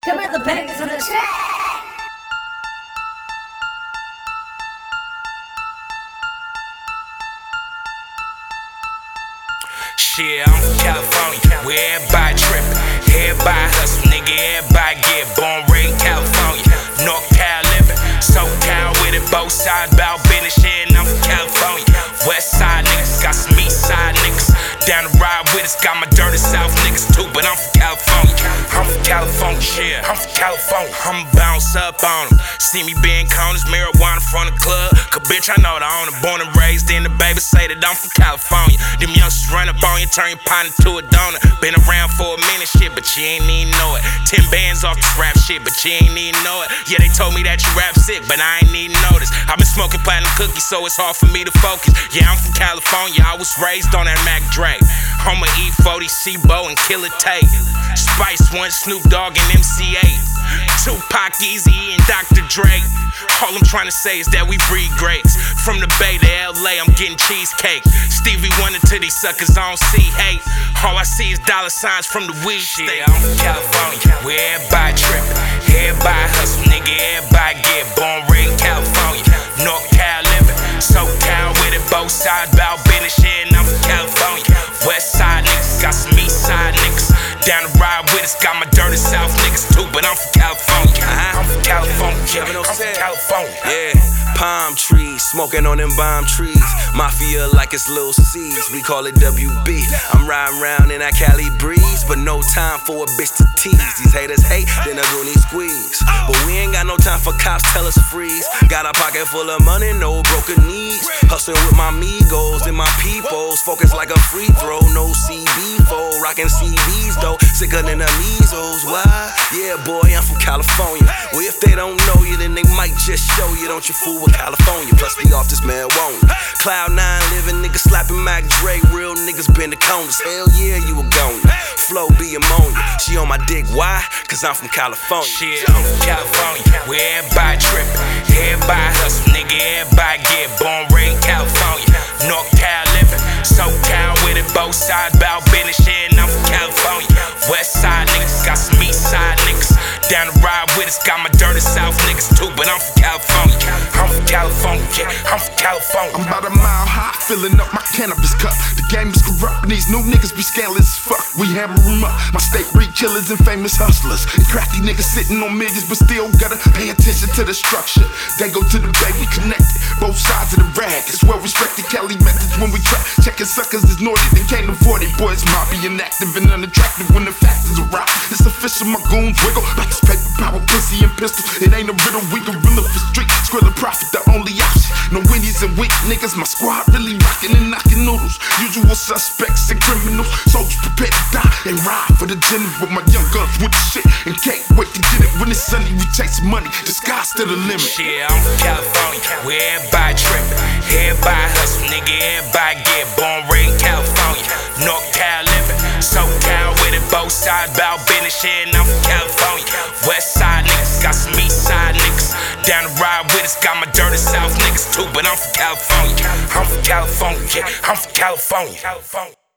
Come at the back to the track. Shit, I'm from California, where everybody trippin', everybody hustle, nigga, everybody get born, raised in California. North Cal livin', SoCal with it, both sides bout business, shit, and I'm from California. West side niggas, got some east side niggas, down the ride with us, got my dirty south niggas too, but I'm from California. I'm from California, shit, I'm from California. I'ma bounce up on them, see me being corners, marijuana from the club, cause bitch I know the owner, born and raised in the baby, say that I'm from California. Them youngsters run up on you, turn your pot into a donut. Been around for a minute, shit, but you ain't even know it. 10 bands off this rap shit, but you ain't even know it. Yeah, they told me that you rap sick, but I ain't even notice. I've been smoking platinum cookies, so it's hard for me to focus. Yeah, I'm from California, I was raised on that Mac Dre. Home of E40, C-Bo, and Killer Tate. Spice One, Snoop Dogg, and MC8. Tupac, Eazy, and Dr. Dre. All I'm trying to say is that we breed greats. From the Bay to LA, I'm getting cheesecake. Stevie Wonder to these suckers, I don't see hate. All I see is dollar signs from the weed state. I'm from California, where everybody trippin', everybody hustle, nigga, everybody get born, raised in California. North Cal livin', SoCal with it, both sides bout business, shit, and I'm from California. West side niggas, got some east side niggas, down the ride with us, got my dirty south niggas too, but I'm from California. I'm from California, I'm from California. Yeah, palm trees, smoking on them bomb trees. Mafia like it's Lil C's, we call it WB. I'm riding around in that Cali breeze, but no time for a bitch to tease. These haters hate, then a goonie squeeze. But we ain't got no time for cops, tell us freeze. Got a pocket full of money, no broken knees. Hustling with my Migos and my peoples, focus like a free throw, no CB4. Rockin' CBs though, sicker than the measles. Why? Yeah, boy, I'm from California. Well, if they don't know you, then they might just show you. Don't you fool with California. Plus, we off this marijuana. Cloud 9 living, niggas slapping Mac Dre. Real niggas been the corners. Hell yeah, you a goner. Flow be ammonia. She on my dick, why? Cause I'm from California. Shit, I'm from California, where everybody trippin', everybody hustle, nigga, everybody get born, raised in California. North Cal livin', SoCal with it, both sides bout business, shit, and I'm from California. West side niggas, got some east side niggas, down the ride with us, got my dirty south niggas too, but I'm from California. I'm from California, yeah, I'm from California. I'm about a mile high, filling up my cannabis cup. The game is corrupt, and these new niggas be scandalous as fuck. We hammer them up, my state breed killers and famous hustlers. And crafty niggas sitting on millions, but still gotta pay attention to the structure. They go to the bay, we connected, both sides of the rag. It's well respected Cali methods when we try. Checking suckers is naughty, they can't afford it. Boys might be inactive and unattractive when the factors arrive. It's official, my goons wiggle like this paper, power, pussy, and pistol. It ain't a riddle, we gorilla for street. Skrilla profit, the only option. No winnies and weak niggas, my squad really rockin' and knocking noodles. Usual suspects and criminals, soldiers prepare to die and ride for the general. My young guns with the shit and can't wait to get it. When it's sunny, we chasing money, the sky's to the limit. Shit, I'm from California, where everybody trippin', everybody hustle, nigga, everybody get born, raised in California. North Cal livin', SoCal with it, both sides bout business, shit, and I'm from California. West side niggas, got some east side niggas, down the ride with us, got my dirty south niggas too, but I'm from California. I'm from California, yeah, I'm from California.